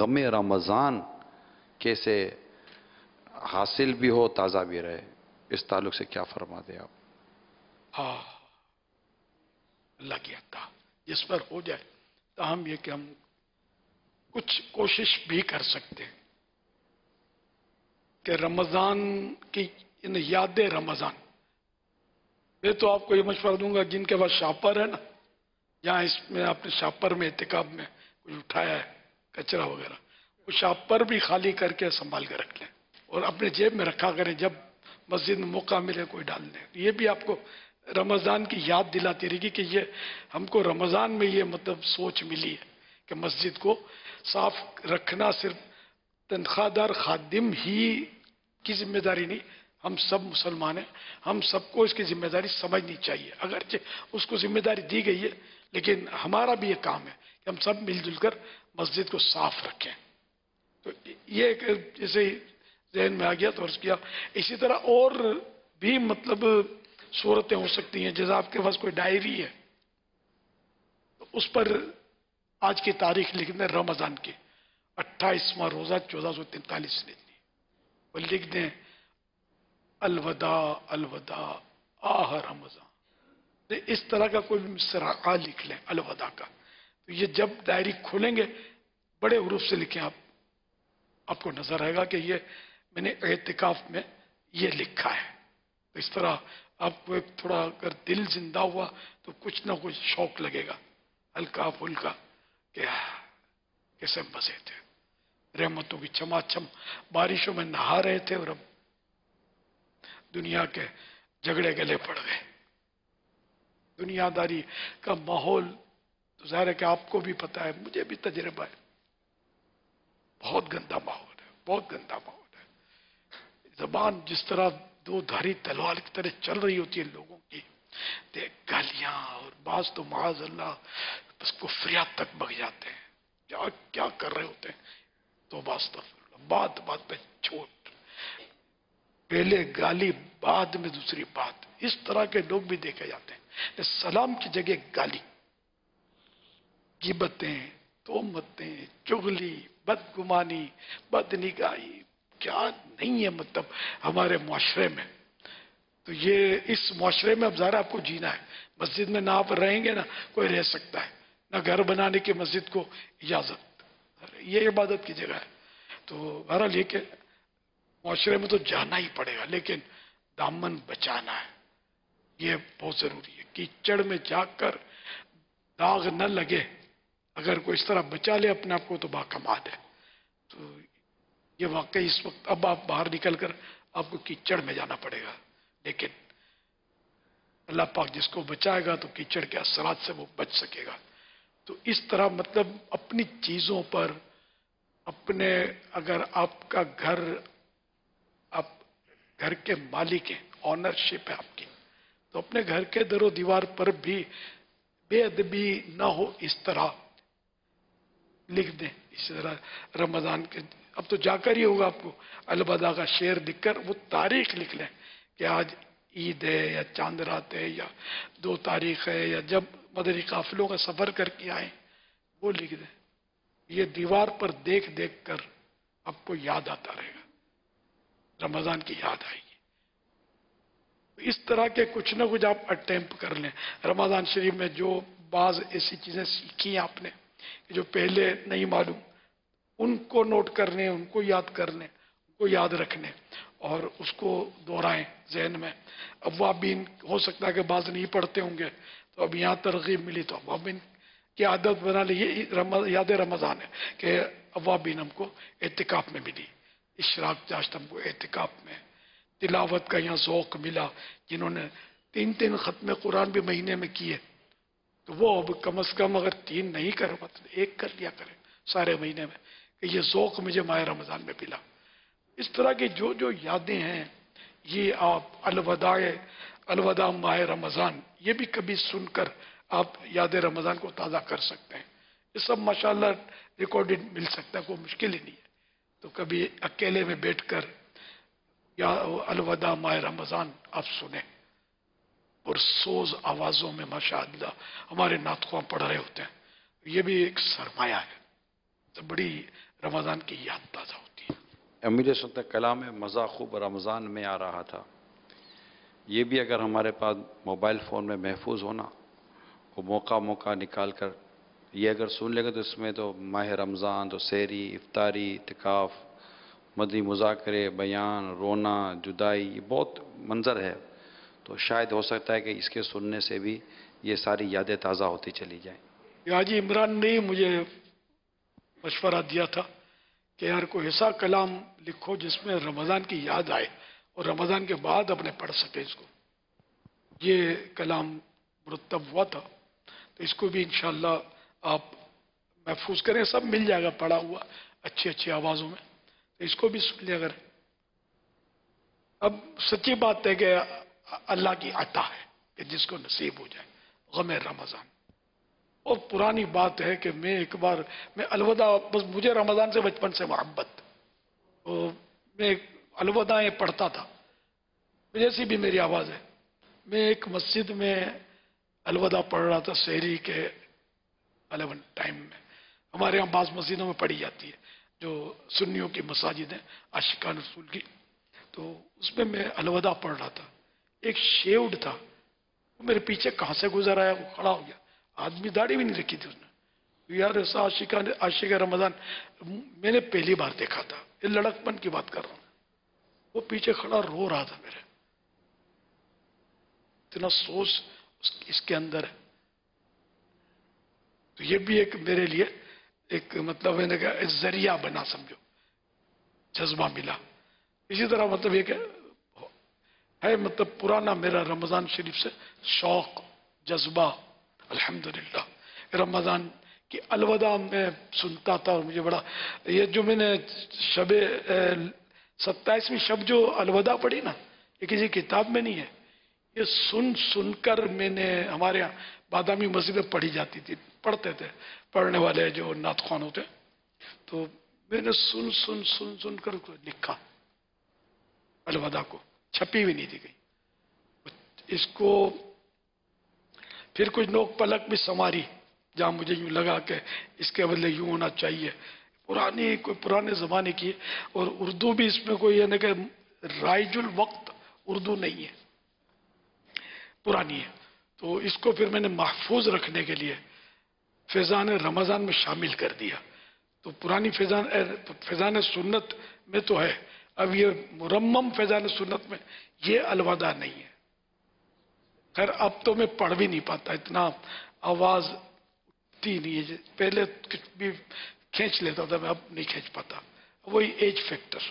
غم رمضان کیسے حاصل بھی ہو، تازہ بھی رہے، اس تعلق سے کیا فرما دیں آپ؟ ہاں، اللہ کی عطا جس پر ہو جائے، تاہم یہ کہ ہم کچھ کوشش بھی کر سکتے ہیں کہ رمضان کی ان یاد رمضان، میں تو آپ کو یہ مشورہ دوں گا جن کے پاس شاپر ہے نا، جہاں اس میں آپ نے شاپر میں اعتکاف میں کچھ اٹھایا ہے کچرا وغیرہ، وہ شاپر بھی خالی کر کے سنبھال کے رکھ لیں اور اپنے جیب میں رکھا کریں، جب مسجد میں موقع ملے کوئی ڈال دیں. یہ بھی آپ کو رمضان کی یاد دلاتی رہے گی کہ یہ ہم کو رمضان میں یہ مطلب سوچ ملی ہے کہ مسجد کو صاف رکھنا صرف تنخواہ دار خادم ہی کی ذمہ داری نہیں، ہم سب مسلمان ہیں، ہم سب کو اس کی ذمہ داری سمجھنی چاہیے. اگرچہ اس کو ذمہ داری دی گئی ہے، لیکن ہمارا بھی یہ کام ہے کہ ہم سب مل جل کر مسجد کو صاف رکھیں. تو یہ ایک جیسے ذہن میں آ گیا تو عرض کیا. اسی طرح اور بھی مطلب صورتیں ہو سکتی ہیں، جیسے آپ کے پاس کوئی ڈائری ہے تو اس پر آج کی تاریخ لکھ دیں، رمضان کی 28واں روزہ 1443 نے وہ لکھ دیں الوداع الوداع آہ رمضان. اس طرح کا کوئی بھی مصرعہ لکھ لیں الوداع کا. تو یہ جب ڈائری کھولیں گے بڑے حروف سے لکھیں، آپ کو نظر آئے گا کہ یہ میں نے اعتکاف میں یہ لکھا ہے. تو اس طرح آپ کو ایک تھوڑا اگر دل زندہ ہوا تو کچھ نہ کچھ شوق لگے گا ہلکا پھلکا کہ کیسے مزے تھے، رحمتوں کی چھما چھم بارشوں میں نہا رہے تھے اور اب دنیا کے جھگڑے گلے پڑ گئے. دنیا داری کا ماحول تو ظاہر ہے کہ آپ کو بھی پتا ہے، مجھے بھی تجربہ ہے، بہت گندا ماحول ہے، بہت گندا ماحول ہے. زبان جس طرح دو دھاری تلوار کی طرح چل رہی ہوتی ہے لوگوں کی، دیکھ گالیاں اور بعض تو معاذ اللہ بس کفریات تک بگ جاتے ہیں. کیا کیا کر رہے ہوتے ہیں. تو بات بات پہ چھوٹ، پہلے گالی بعد میں دوسری بات، اس طرح کے لوگ بھی دیکھے جاتے ہیں. سلام کی جگہ گالی، غیبتیں، تہمتیں، چغلی، بدگمانی، بدنگاہی، کیا نہیں ہے مطلب ہمارے معاشرے میں. تو یہ اس معاشرے میں اب ظاہر آپ کو جینا ہے. مسجد میں نہ آپ رہیں گے نہ کوئی رہ سکتا ہے، نہ گھر بنانے کی مسجد کو اجازت، یہ عبادت کی جگہ ہے. تو بہرحال یہ کہ معاشرے میں تو جانا ہی پڑے گا، لیکن دامن بچانا ہے، یہ بہت ضروری ہے. کیچڑ میں جا کر داغ نہ لگے، اگر کوئی اس طرح بچا لے اپنے آپ کو تو باکمال ہے. تو یہ واقعی اس وقت اب آپ باہر نکل کر آپ کو کیچڑ میں جانا پڑے گا، لیکن اللہ پاک جس کو بچائے گا تو کیچڑ کے اثرات سے وہ بچ سکے گا. تو اس طرح مطلب اپنی چیزوں پر اپنے، اگر آپ کا گھر، آپ گھر کے مالک ہیں، آنرشپ ہے آپ کی، تو اپنے گھر کے در و دیوار پر بھی بے ادبی نہ ہو اس طرح لکھ دیں. اس طرح رمضان کے اب تو جا کر ہی ہوگا، آپ کو الوداع کا شعر لکھ کر وہ تاریخ لکھ لیں کہ آج عید ہے یا چاند رات ہے یا 2 تاریخ ہے یا جب مدنی قافلوں کا سفر کر کے آئیں، وہ لکھ دیں. یہ دیوار پر دیکھ دیکھ کر آپ کو یاد آتا رہے گا، رمضان کی یاد آئے گی. اس طرح کے کچھ نہ کچھ آپ اٹیمپ کر لیں. رمضان شریف میں جو بعض ایسی چیزیں سیکھی ہیں آپ نے جو پہلے نہیں معلوم، ان کو نوٹ کرنے، ان کو یاد کرنے، ان کو یاد رکھنے اور اس کو دہرائیں ذہن میں. اوابین ہو سکتا ہے کہ بعض نہیں پڑھتے ہوں گے، تو اب یہاں ترغیب ملی تو اوابین کی عادت بنا لی. یہ یاد رمضان ہے کہ اوابین ہم کو اعتکاف میں ملی، اشراق جاشت ہم کو اعتکاف میں، تلاوت کا یہاں ذوق ملا. جنہوں نے 3 ختم قرآن بھی مہینے میں کیے تو وہ اب کم از کم اگر 3 نہیں کرے مطلب 1 کر لیا کریں سارے مہینے میں، کہ یہ ذوق مجھے ماہ رمضان میں ملا. اس طرح کی جو جو یادیں ہیں یہ آپ الوداع ماہ رمضان یہ بھی کبھی سن کر آپ یاد رمضان کو تازہ کر سکتے ہیں. یہ سب ماشاءاللہ ریکارڈڈ مل سکتا ہے، کوئی مشکل ہی نہیں ہے. تو کبھی اکیلے میں بیٹھ کر یا الوداع ماہ رمضان آپ سنیں، اور سوز آوازوں میں ماشاءاللہ ہمارے نعت خواں پڑھ رہے ہوتے ہیں. یہ بھی ایک سرمایہ ہے، تو بڑی رمضان کی یاد تازہ ہوتی ہے۔ امیر سنت کلام مزہ خوب رمضان میں آ رہا تھا، یہ بھی اگر ہمارے پاس موبائل فون میں محفوظ ہونا، وہ موقع نکال کر یہ اگر سن لے گا، تو اس میں تو ماہ رمضان، تو سحری، افطاری، اعتکاف، مدنی مذاکرے، بیان، رونا، جدائی، یہ بہت منظر ہے، تو شاید ہو سکتا ہے کہ اس کے سننے سے بھی یہ ساری یادیں تازہ ہوتی چلی جائیں۔ یہ حاجی عمران نے مجھے مشورہ دیا تھا کہ یار کوئی ایسا کلام لکھو جس میں رمضان کی یاد آئے اور رمضان کے بعد اپنے پڑھ سکے اس کو۔ یہ کلام مرتب ہوا تھا، تو اس کو بھی انشاءاللہ آپ محفوظ کریں، سب مل جائے گا پڑھا ہوا اچھی اچھی آوازوں میں، تو اس کو بھی سن لیا کریں۔ اب سچی بات ہے کہ اللہ کی عطا ہے کہ جس کو نصیب ہو جائے غم رمضان۔ اور پرانی بات ہے کہ میں ایک بار الوداع، بس مجھے رمضان سے بچپن سے محبت، تو میں الوداعیں پڑھتا تھا، جیسی بھی میری آواز ہے۔ میں ایک مسجد میں الوداع پڑھ رہا تھا سحری کے 11 ٹائم میں، ہمارے یہاں بعض مسجدوں میں پڑھی جاتی ہے جو سنیوں کی مساجد ہیں عاشقان رسول کی، تو اس میں الوداع پڑھ رہا تھا۔ ایک شیوڈ تھا، وہ میرے پیچھے کہاں سے گزر آیا، وہ کھڑا ہو گیا، آدمی داڑھی بھی نہیں رکھی تھی اس نے۔ یار ایسا عاشق رمضان میں نے پہلی بار دیکھا تھا، یہ لڑکپن کی بات کر رہا ہوں۔ وہ پیچھے کھڑا رو رہا تھا میرے، اتنا سوچ اس کے اندر ہے۔ تو یہ بھی ایک میرے لیے ایک مطلب میں نے کہا ذریعہ بنا، سمجھو جذبہ ملا۔ اسی طرح مطلب یہ کہ ہے مطلب پرانا میرا رمضان شریف سے شوق، جذبہ، الحمدللہ۔ رمضان کی الوداع میں سنتا تھا، اور مجھے بڑا یہ جو میں نے شب 27ویں شب جو الوداع پڑھی نا، یہ کسی کتاب میں نہیں ہے، یہ سن کر میں نے، ہمارے یہاں بادامی مسجد میں پڑھی جاتی تھی، پڑھتے تھے پڑھنے والے جو نعت خوان ہوتے، تو میں نے سن کر لکھا الوداع کو، چھپی بھی نہیں تھی کہیں۔ اس کو پھر کچھ نوک پلک بھی سنواری، جہاں مجھے یوں لگا کہ اس کے بدلے یوں ہونا چاہیے، کوئی پرانے زمانے کی، اور اردو بھی اس میں کوئی یعنی کہ رائج الوقت اردو نہیں ہے، پرانی ہے۔ تو اس کو پھر میں نے محفوظ رکھنے کے لیے فیضان رمضان میں شامل کر دیا۔ تو پرانی فیضان سنت میں تو ہے، اب یہ مرمم فیضان سنت میں یہ الوداع نہیں ہے۔ خیر اب تو میں پڑھ بھی نہیں پاتا، اتنا آواز اٹھتی نہیں ہے، پہلے کچھ بھی کھینچ لیتا تھا میں، اب نہیں کھینچ پاتا، وہی ایج فیکٹر۔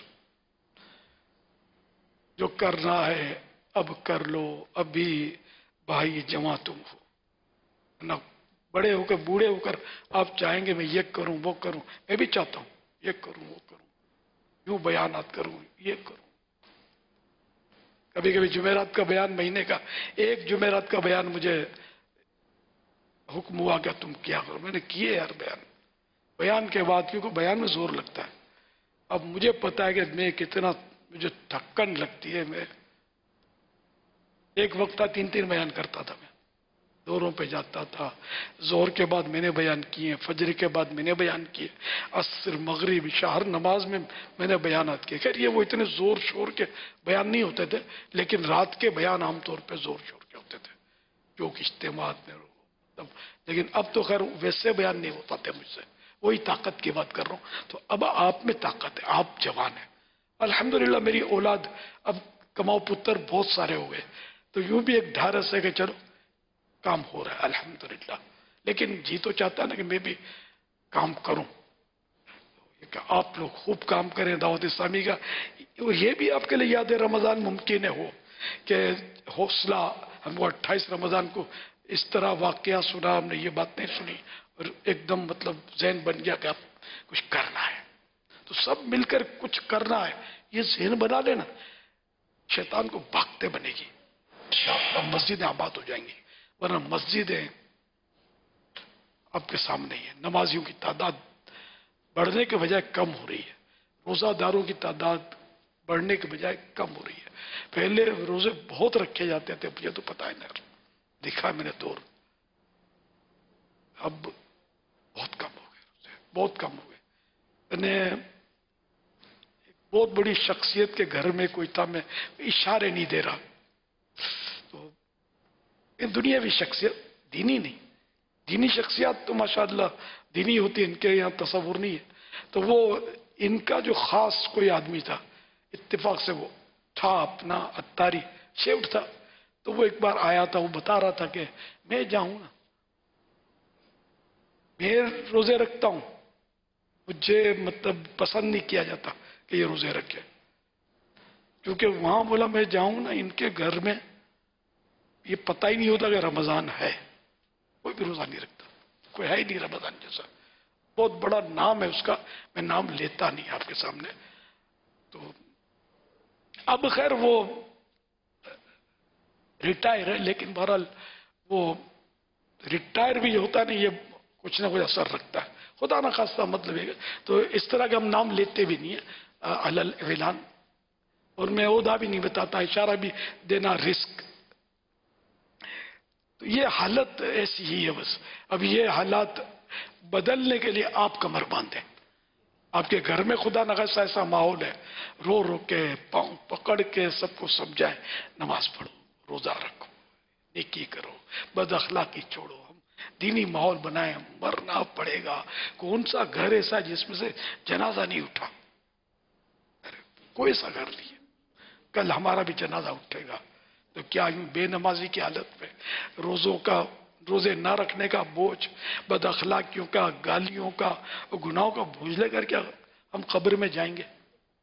جو کرنا ہے اب کر لو، ابھی بھائی جواں تم ہو نہ، بڑے ہو کر بوڑھے ہو کر آپ چاہیں گے میں یہ کروں وہ کروں، میں بھی چاہتا ہوں یہ کروں وہ کروں، یوں بیانات کروں یہ کروں۔ کبھی کبھی جمعرات کا بیان، مہینے کا ایک جمعرات کا بیان مجھے حکم ہوا کہ تم کیا کرو، میں نے کیے یار بیان کے بعد، کیونکہ بیان میں زور لگتا ہے۔ اب مجھے پتا ہے کہ میں کتنا مجھے تھکن لگتی ہے، میں ایک وقت تھا 3 بیان کرتا تھا، میں دوروں پہ جاتا تھا، ظہر کے بعد میں نے بیان کیے، فجر کے بعد میں نے بیان کیے، عصر مغرب شہر نماز میں نے بیانات کیے۔ خیر یہ وہ اتنے زور شور کے بیان نہیں ہوتے تھے، لیکن رات کے بیان عام طور پہ زور شور کے ہوتے تھے، جو کہ اجتماعات میں لیکن اب تو خیر ویسے بیان نہیں ہو پاتے مجھ سے، وہی طاقت کی بات کر رہا ہوں۔ تو اب آپ میں طاقت ہے، آپ جوان ہیں الحمدللہ، میری اولاد اب کماؤ پتر بہت سارے ہو گئے، تو یوں بھی ایک ڈھارس ہے کہ چلو کام ہو رہا ہے الحمدللہ، لیکن جی تو چاہتا ہے نا کہ میں بھی کام کروں، کہ آپ لوگ خوب کام کریں دعوت اسلامی کا۔ اور یہ بھی آپ کے لیے یاد ہے رمضان ممکن ہو کہ حوصلہ، ہم کو 28 رمضان کو اس طرح واقعہ سنا، ہم نے یہ بات نہیں سنی، اور ایک دم مطلب ذہن بن گیا کہ اب کچھ کرنا ہے، تو سب مل کر کچھ کرنا ہے، یہ ذہن بنا لینا، شیطان کو بھاگتے بنے گی، مسجدیں آباد ہو جائیں گی۔ ورنہ مسجدیں آپ کے سامنے ہی ہیں، نمازیوں کی تعداد بڑھنے کے بجائے کم ہو رہی ہے، روزہ داروں کی تعداد بڑھنے کے بجائے کم ہو رہی ہے۔ پہلے روزے بہت رکھے جاتے تھے، مجھے تو پتہ ہے نا، دیکھا میں نے دور، اب بہت کم ہو گئے روزے، بہت کم ہو گئے۔ نے بہت بڑی شخصیت کے گھر میں کوئی تھا، میں اشارے نہیں دے رہا، تو ان دنیاوی شخصیت، دینی نہیں، دینی شخصیات تو ماشاءاللہ دینی ہوتی، ان کے یہاں تصور نہیں ہے، تو وہ ان کا جو خاص کوئی آدمی تھا، اتفاق سے وہ تھا اپنا اتاری شیوٹ تھا، تو وہ ایک بار آیا تھا، وہ بتا رہا تھا کہ میں جاؤں نا، میں روزے رکھتا ہوں، مجھے مطلب پسند نہیں کیا جاتا کہ یہ روزے رکھے، کیونکہ وہاں بولا میں جاؤں نا ان کے گھر میں یہ پتہ ہی نہیں ہوتا کہ رمضان ہے، کوئی بھی روزہ نہیں رکھتا، کوئی ہے ہی نہیں رمضان جیسا، بہت بڑا نام ہے اس کا، میں نام لیتا نہیں آپ کے سامنے۔ تو اب خیر وہ ریٹائر ہے، لیکن بہرحال وہ ریٹائر بھی ہوتا نہیں، یہ کچھ نہ کچھ اثر رکھتا ہے، خدا نہ خواستہ مطلب ہے، تو اس طرح کا ہم نام لیتے بھی نہیں ہیں علل اعلان، اور میں عہدہ بھی نہیں بتاتا، اشارہ بھی دینا رسک، تو یہ حالت ایسی ہی ہے بس۔ اب یہ حالات بدلنے کے لیے آپ کمر باندھیں، آپ کے گھر میں خدا نخواستہ ایسا ماحول ہے، رو رو کے پاؤں پکڑ کے سب کو سمجھائیں، نماز پڑھو، روزہ رکھو، نیکی کرو، بد اخلاقی چھوڑو، ہم دینی ماحول بنائیں، مرنا پڑے گا، کون سا گھر ایسا جس میں سے جنازہ نہیں اٹھا، کوئی سا گھر نہیں ہے، کل ہمارا بھی جنازہ اٹھے گا، تو کیا یوں بے نمازی کی حالت میں روزے نہ رکھنے کا بوجھ، بد اخلاقیوں کا، گالیوں کا، گناہوں کا بوجھ لے کر کیا ہم قبر میں جائیں گے؟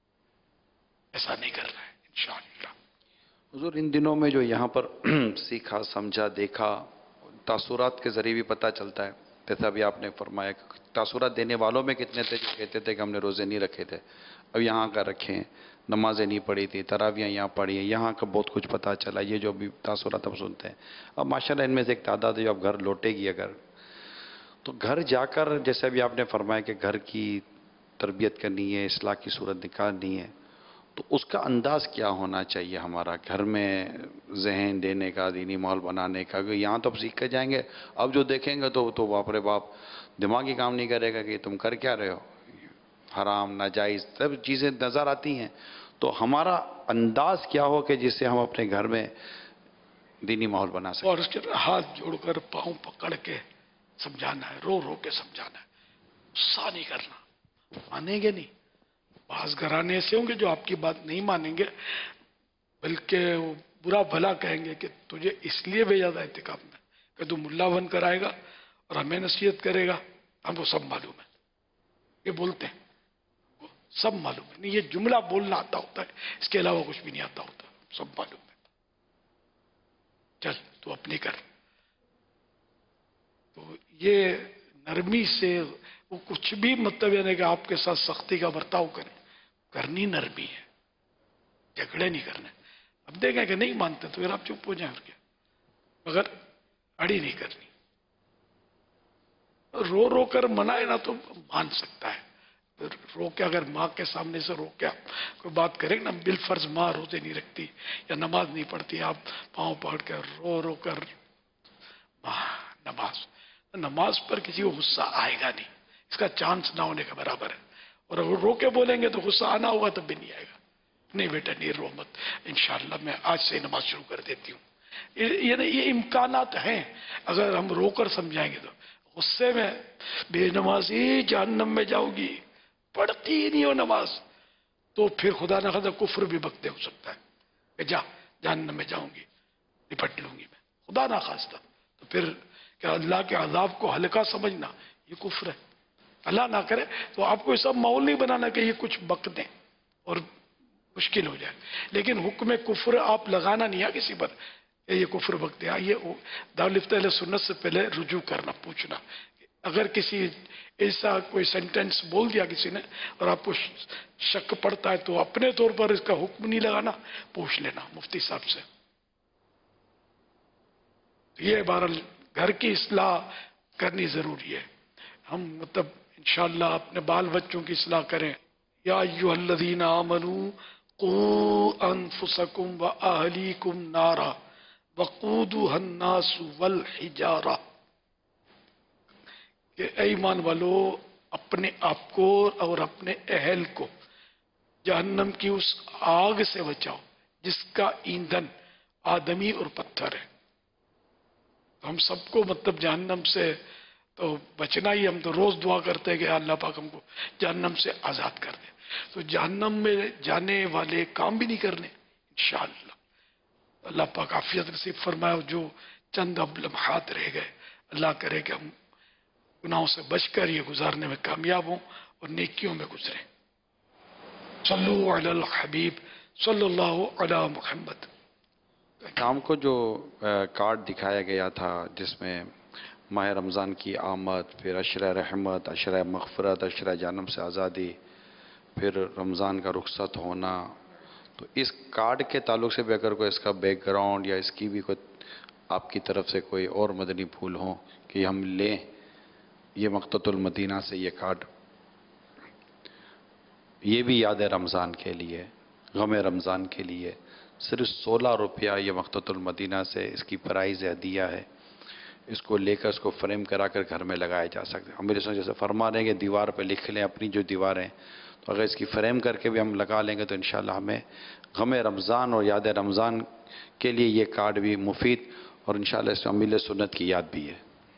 ایسا نہیں کرنا ہے انشاءاللہ۔ حضور ان دنوں میں جو یہاں پر سیکھا سمجھا دیکھا، تاثرات کے ذریعے بھی پتہ چلتا ہے، جیسا ابھی آپ نے فرمایا کہ تاثرات دینے والوں میں کتنے تھے جو کہتے تھے کہ ہم نے روزے نہیں رکھے تھے، اب یہاں کا رکھے ہیں، نمازیں نہیں پڑھی تھی، تراویاں یہاں پڑھی ہیں، یہاں کا بہت کچھ پتہ چلا، یہ جو بھی تاثرات ہم سنتے ہیں، اب ماشاءاللہ ان میں سے ایک تعداد ہے جو اب گھر لوٹے گی، اگر تو گھر جا کر جیسے ابھی آپ نے فرمایا کہ گھر کی تربیت کرنی ہے، اصلاح کی صورت نکالنی ہے، تو اس کا انداز کیا ہونا چاہیے ہمارا گھر میں ذہن دینے کا، دینی ماحول بنانے کا؟ کہ یہاں تو اب سیکھ کے جائیں گے، اب جو دیکھیں گے تو باپ رے باپ، دماغ ہی کام نہیں کرے گا کہ تم کر کیا رہے ہو، حرام ناجائز سب چیزیں نظر آتی ہیں، تو ہمارا انداز کیا ہو کہ جس سے ہم اپنے گھر میں دینی ماحول بنا سکیں؟ اور اس کے ہاتھ جوڑ کر پاؤں پکڑ کے سمجھانا ہے، رو رو کے سمجھانا ہے، غصہ نہیں کرنا، مانیں گے نہیں، بعض گھرانے ایسے ہوں گے جو آپ کی بات نہیں مانیں گے، بلکہ وہ برا بھلا کہیں گے کہ تجھے اس لیے بھیجا تھا اعتکاف میں کہ تو ملا بن کر آئے گا اور ہمیں نصیحت کرے گا، ہم کو سب معلوم ہے، یہ بولتے ہیں، وہ سب معلوم ہے، نہیں یہ جملہ بولنا آتا ہوتا ہے، اس کے علاوہ کچھ بھی نہیں آتا ہوتا، سب معلوم ہے، چل تو اپنی کر۔ تو یہ نرمی سے وہ کچھ بھی مطلب یعنی کہ آپ کے ساتھ سختی کا برتاؤ کریں، کرنی نرمی ہے، جھگڑے نہیں کرنے، اب دیکھیں کہ نہیں مانتے تو پھر آپ چپ ہو جائیں، اور کیا، مگر اڑی نہیں کرنی، رو رو کر منائے نا تو مان سکتا ہے، پھر رو کے اگر ماں کے سامنے سے رو کے آپ کوئی بات کریں نا، بالفرض ماں روزے نہیں رکھتی یا نماز نہیں پڑھتی، آپ پاؤں پکڑ کے رو رو کر نماز پر کسی کو غصہ آئے گا نہیں، اس کا چانس نہ ہونے کا برابر ہے، اور اگر رو کے بولیں گے تو غصہ آنا ہوگا تب بھی نہیں آئے گا، نہیں بیٹا نہیں رو مت، انشاءاللہ میں آج سے نماز شروع کر دیتی ہوں، یہ امکانات ہیں، اگر ہم رو کر سمجھائیں گے تو غصے میں بے نمازی جہنم میں جاؤ گی، پڑھتی ہی نہیں ہو نماز، تو پھر خدا نہ خدا کفر بھی بکتے ہو سکتا ہے کہ جا جہنم میں جاؤں گی، نپٹ لوں گی میں، خدا نہ خواستہ، تو پھر کہ اللہ کے عذاب کو ہلکا سمجھنا یہ کفر ہے، اللہ نہ کرے تو آپ کو ایسا ماحول نہیں بنانا کہ یہ کچھ بک دیں اور مشکل ہو جائے، لیکن حکم کفر آپ لگانا نہیں ہے کسی پر کہ یہ کفر بک دیں، یہ دارالفتہ اہل سنت سے پہلے رجوع کرنا، پوچھنا، اگر کسی ایسا کوئی سینٹینس بول دیا کسی نے اور آپ کو شک پڑتا ہے تو اپنے طور پر اس کا حکم نہیں لگانا، پوچھ لینا مفتی صاحب سے۔ یہ بہرحال گھر کی اصلاح کرنی ضروری ہے، ہم مطلب انشاءاللہ اپنے بال بچوں کی اصلاح کریں، یا ایھا الذین آمنوا قوا انفسکم واہلیکم نارا وقودها الناس والحجارہ، کہ اے ایمان والو اپنے آپ کو اور اپنے اہل کو جہنم کی اس آگ سے بچاؤ جس کا ایندھن آدمی اور پتھر ہے. ہم سب کو مطلب جہنم سے تو بچنا ہی. ہم تو روز دعا کرتے ہیں کہ اللہ پاک ہم کو جہنم سے آزاد کر دے. تو جہنم میں جانے والے کام بھی نہیں کرنے انشاءاللہ. اللہ پاک عافیت نصیب فرمائے. جو چند اب لمحات رہ گئے اللہ کرے کہ ہم گناہوں سے بچ کر یہ گزارنے میں کامیاب ہوں اور نیکیوں میں گزریں. صلو علی الحبیب صلی اللہ علی محمد. شام کو جو کارڈ دکھایا گیا تھا جس میں ماہ رمضان کی آمد، پھر عشرہ رحمت، عشرہ مغفرت، عشرہ جہنم سے آزادی، پھر رمضان کا رخصت ہونا، تو اس کارڈ کے تعلق سے بھی اگر کوئی اس کا بیک گراؤنڈ یا اس کی بھی کوئی آپ کی طرف سے کوئی اور مدنی پھول ہوں کہ ہم لیں یہ مقتۃ المدینہ سے یہ کارڈ. یہ بھی یاد رمضان کے لیے، غم رمضان کے لیے صرف 16 روپیہ یہ مقتۃ المدینہ سے اس کی پرائز ہدیہ ہے. اس کو لے کر اس کو فریم کرا کر گھر میں لگایا جا سکتا ہے. ہم میرے ساتھ جیسے فرما رہے ہیں کہ دیوار پہ لکھ لیں اپنی جو دیواریں، تو اگر اس کی فریم کر کے بھی ہم لگا لیں گے تو انشاءاللہ ہمیں غم رمضان اور یاد رمضان کے لیے یہ کارڈ بھی مفید، اور انشاءاللہ اس میں امیل سنت کی یاد بھی ہے.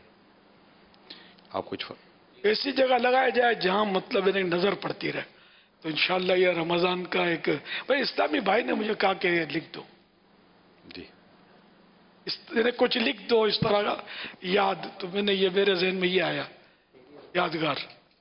آپ کچھ ایسی جگہ لگایا جائے جہاں مطلب انہیں نظر پڑتی رہے. تو انشاءاللہ یہ رمضان کا ایک بھائی اسلامی بھائی نے مجھے کہا کہ لکھ دو، جی کچھ لکھ دو اس طرح کا یاد. تو میں نے یہ میرے ذہن میں یہ آیا یادگار.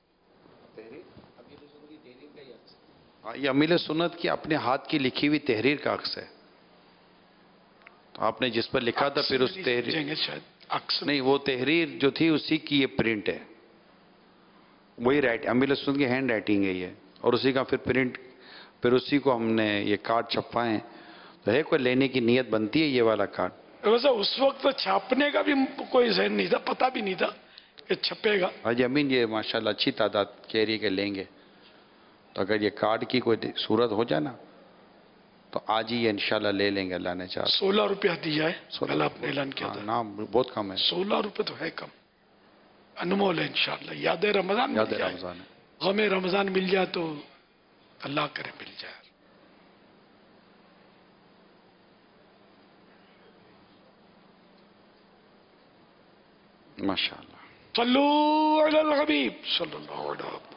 یہ امیل سنت کی اپنے ہاتھ کی لکھی ہوئی تحریر کا عکس ہے. تو آپ نے جس پر لکھا تھا پھر اس تحریر شاید عکس نہیں، وہ تحریر جو تھی اسی کی یہ پرنٹ ہے. وہی امیل سنت کی ہینڈ رائٹنگ ہے یہ، اور اسی کا پھر پرنٹ، پھر اسی کو ہم نے یہ کارڈ چھپائے. تو ہے کوئی لینے کی نیت بنتی ہے یہ والا کارڈ. ویسے اس وقت چھاپنے کا بھی کوئی ذہن نہیں تھا، پتہ بھی نہیں تھا کہ چھپے گا. حاجی امین یہ ماشاءاللہ اچھی تعداد کہہ رہی ہے کہ لیں گے، تو اگر یہ کارڈ کی کوئی صورت ہو جائے نا تو آج ہی یہ انشاءاللہ لے لیں گے اللہ نے چاہا. 16 روپیہ دیا ہے کل آپ نے اعلان کیا تھا. نام بہت کم ہے. 16 روپے تو ہے کم، انمول ہے انشاءاللہ. یاد رمضان یاد مل جائے، رمضان ہے. غم رمضان مل جائے تو اللہ کرے مل جائے. ماشاءاللہ. صلو علی الحبیب صلی اللہ علیہ وسلم.